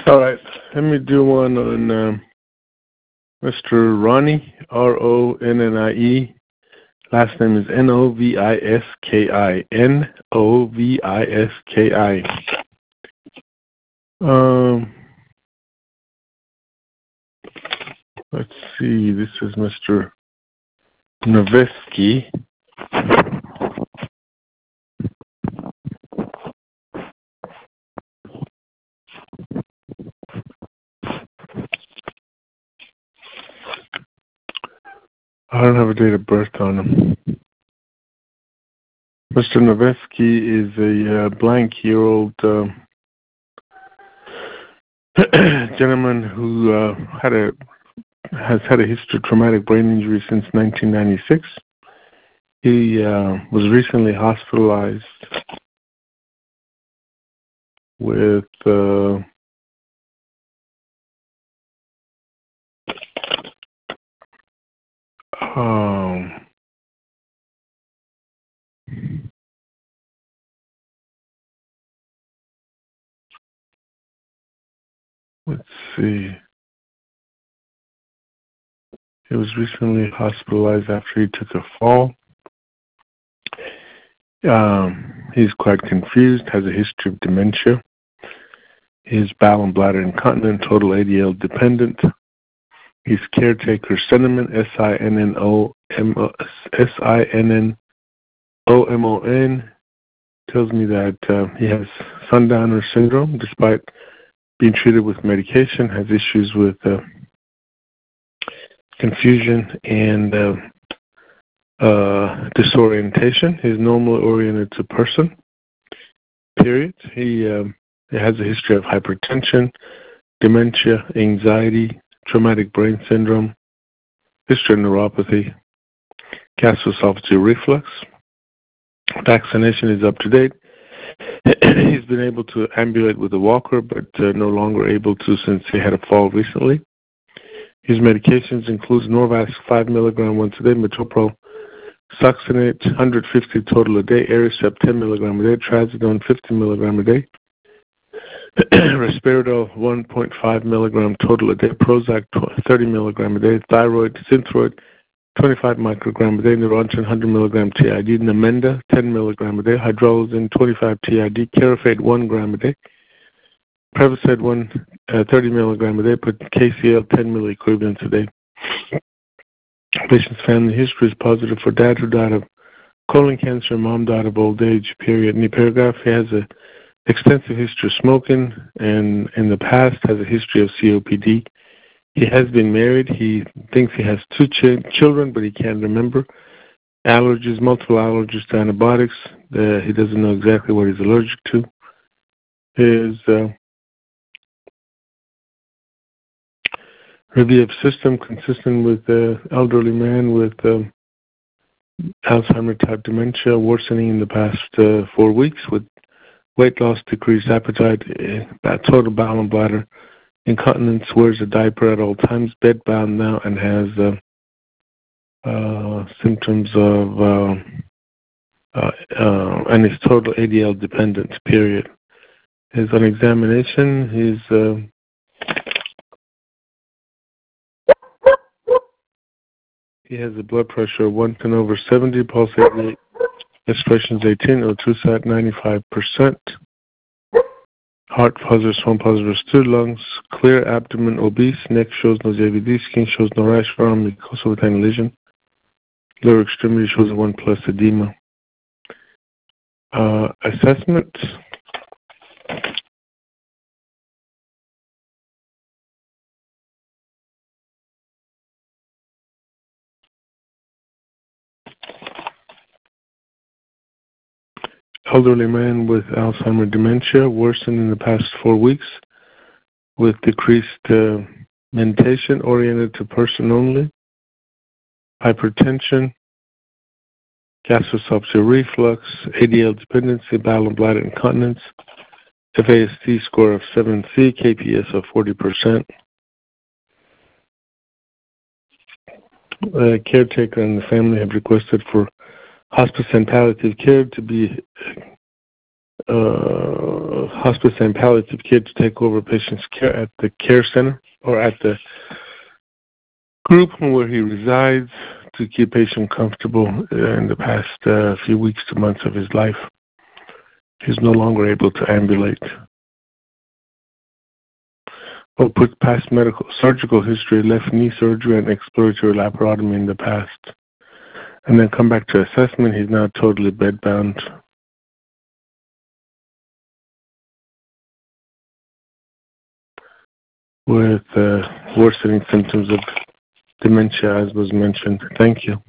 All right, let me do one on Mr. Ronnie, Ronnie. Last name is Noviski, Noviski. Let's see, this is Mr. Noviski. I don't have a date of birth on him. Mr. Noviski is a blank-year-old gentleman who has had a history of traumatic brain injury since 1996. He was recently hospitalized with let's see. He was recently hospitalized after he took a fall. He's quite confused, has a history of dementia. He's bowel and bladder incontinent, total ADL dependent. He's caretaker sentiment, SINNOMON. Tells me that he has sundowner syndrome despite being treated with medication, has issues with confusion and disorientation. He's normally oriented to person, period. He has a history of hypertension, dementia, anxiety, traumatic brain syndrome, history of neuropathy, gastroesophageal reflux. Vaccination is up to date. He's been able to ambulate with a walker, but no longer able to since he had a fall recently. His medications includes Norvasc 5 mg once a day, metoprolol, succinate 150 total a day, Aricept 10 mg a day, trazodone 50 mg a day, Risperidol 1.5 mg total a day, Prozac 30 mg a day, thyroid, Synthroid 25 microgram a day, Neurontin 100 mg TID, Namenda 10 mg a day, Hydralazine 25 TID, Carafate 1 gram a day, Prevacid 30 mg a day, put KCL 10 milliequivalents a day. Patient's family history is positive for dad who died of colon cancer, mom died of old age, period. In the paragraph, he has an extensive history of smoking and in the past has a history of COPD. He has been married. He thinks he has 2 children, but he can't remember. Allergies, multiple allergies to antibiotics. He doesn't know exactly what he's allergic to. His review of system consistent with the elderly man with Alzheimer-type dementia, worsening in the past 4 weeks with weight loss, decreased appetite, total bowel and bladder incontinence, wears a diaper at all times, bedbound now, and has symptoms of and is total ADL dependent, period. On examination, he has a blood pressure of 110/70, pulse 88, expressions 18, O2 sat 95%, heart positive, swollen positive, stood, lungs clear, abdomen obese, neck shows no JVD, skin shows no rash, arm mucosa with any lesion, lower extremity shows a 1+ edema. Assessment. Elderly man with Alzheimer dementia, worsened in the past 4 weeks with decreased mentation, oriented to person only, hypertension, gastroesophageal reflux, ADL dependency, bowel and bladder incontinence, FAST score of 7C, KPS of 40%. The caretaker and the family have requested for hospice and palliative care to be hospice and palliative care to take over patient's care at the care center or at the group home where he resides to keep patient comfortable in the past few weeks to months of his life. He's no longer able to ambulate. Or put past surgical history, left knee surgery and exploratory laparotomy in the past. And then come back to assessment. He's now totally bedbound. With worsening symptoms of dementia, as was mentioned. Thank you.